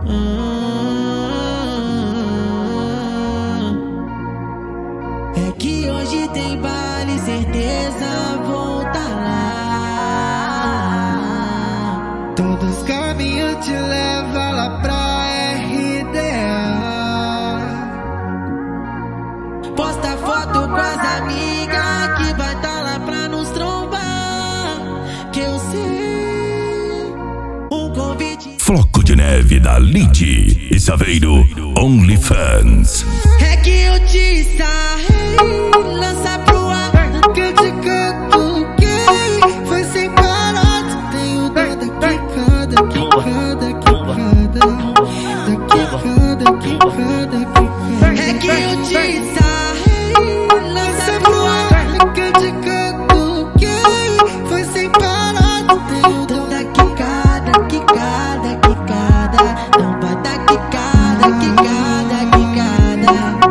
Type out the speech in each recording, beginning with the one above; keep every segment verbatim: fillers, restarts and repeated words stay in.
É que hoje tem baile, certeza vou tá lá. Todos os caminhos te levam lá pra R D A. Posta foto com as amigas que vai tá lá pra nos trombar. Que eu sei um convite. Floco de Neve da Lid e Saveiro OnlyFans. É que eu te sarrei, lança pro ar. Que eu te canto gay, foi sem parar. Tenho dó da quicada, quicada, quicada, da quicada, quicada, quicada. É que eu te sarrei, lança pro ar. Que eu te canto gay, foi sem parar. Tenho dó Da quicada, quicada, quicada. Não bata quicada, quicada, quicada.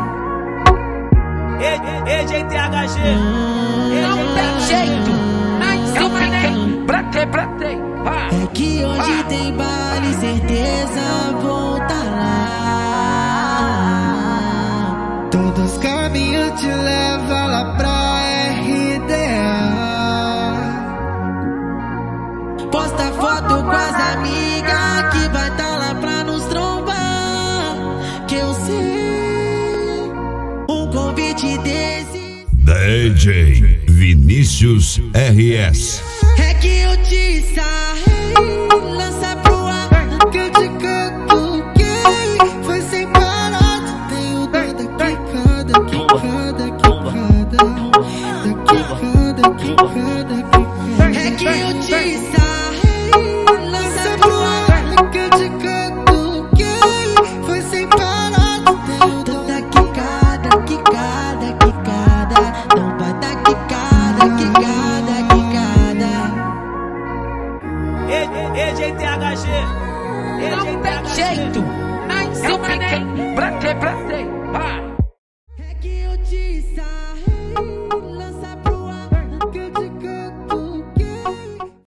E J T H G. Não tem jeito, eu fiquei bratei, bratei. É que hoje tem baile, certeza vou tá lá. Todos os caminhos te levam lá pra R D A. Posta foto com as amigas que vai tá lá pra nos trombar. Que eu sei um convite desse. D J Vinícius R S. É que eu te sarrei, lança pro ar. Que eu te canto gay, foi sem parar. Tenho dó da quicada, quicada, quicada, da quicada, quicada, quicada. É que eu te sarrei, lança pro ar. Que eu te canto gay, foi sem parar. Tenho dó Da quicada, quicada, quicada. Não bata quicada, quicada, quicada. E J T H G. Não tem jeito, eu fiquei bratei, bratei.